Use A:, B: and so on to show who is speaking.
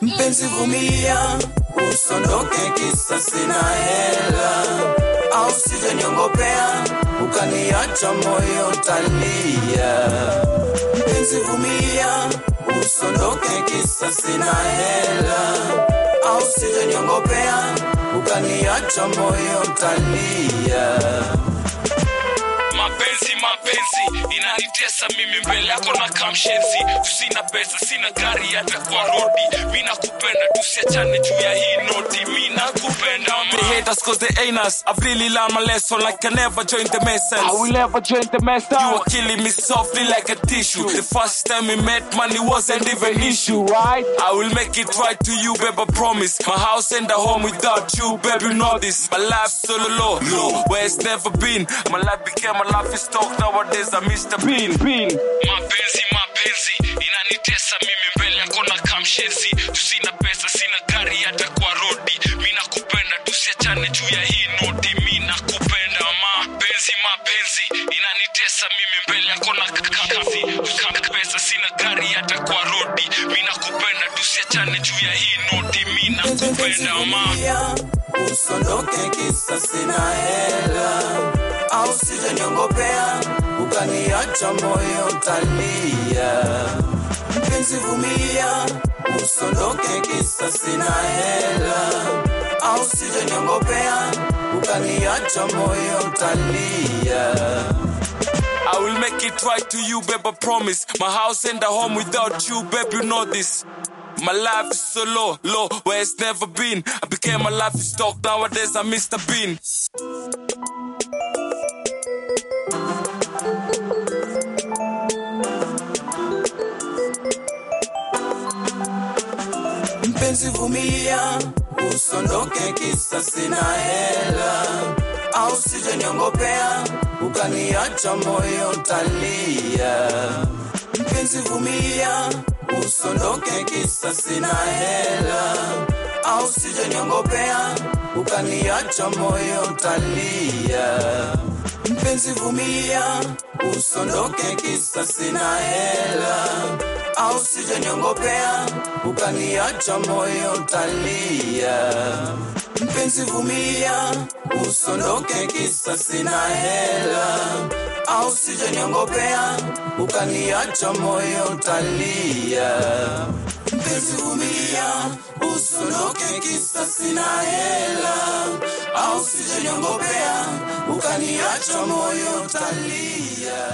A: Mpenzi vumilia, usondoke kisa sina hela, au sije niongopea, ukaniacha moyo utalia. Mpenzi vumilia, usondoke kisa sina hela, au sije niongopea, ukaniacha moyo utalia.
B: Mapenzi inanitesa mimi mbele yako na kamshenzi. Sina pesa, sina gari hata kwa rodi. Mimi nakupenda, tusiachane juu ya hii noti. Mimi nakupenda ma. They hate us cause they ain't us. I've really learned my lesson like I never joined the Masons. I will never join the Masons. You are killing me softly like a tissue. The first time we met, money wasn't even issue, right? I will make it right to you, babe, I promise. My house and a home without you, babe, you know this. My life's so low, where it's never been. My life became a life is talk, nowadays I'm Mr. Bean. Mapenzi inanitesa mimi mbele yako na kamshenzi. Sina pesa, sina gari hata kwa rodi. Mimi nakupenda, tusiachane juu ya hii noti. Mimi nakupenda mapenzi inanitesa mimi mbele yako na kamshenzi. Sina pesa, sina gari hata kwa rodi. Mimi nakupenda, tusiachane juu ya hii noti. Mimi nakupenda
A: usondoke kisa sina hela, au sije niongopea, ukaniacha moyo utalia. Mpenzi vumilia, usondoke kisa sina hela, au sije niongopea, ukaniacha moyo utalia.
B: I will make it right to you, babe, I promise. My house and a home without you, babe, you know this. My life is so low, where it's never been. I became a life stock, nowadays I'm Mr. Bean.
A: Mpenzi vumilia, usondoke kisa sina hela, au sije niongopea, ukaniacha moyo utalia. Mpenzi vumilia, usondoke kisa sina hela, au sije niongopea, ukaniacha moyo utalia. Mpenzi vumilia, usondoke kisa sina hela, au sije niongopea, ukaniacha moyo utalia. Mpenzi vumilia, usondoke kisa sina hela, au sije niongopea, ukaniacha moyo utalia. Mpenzi vumilia, usondoke kisa sina hela, au sije niongopea, ukaniacha moyo utalia.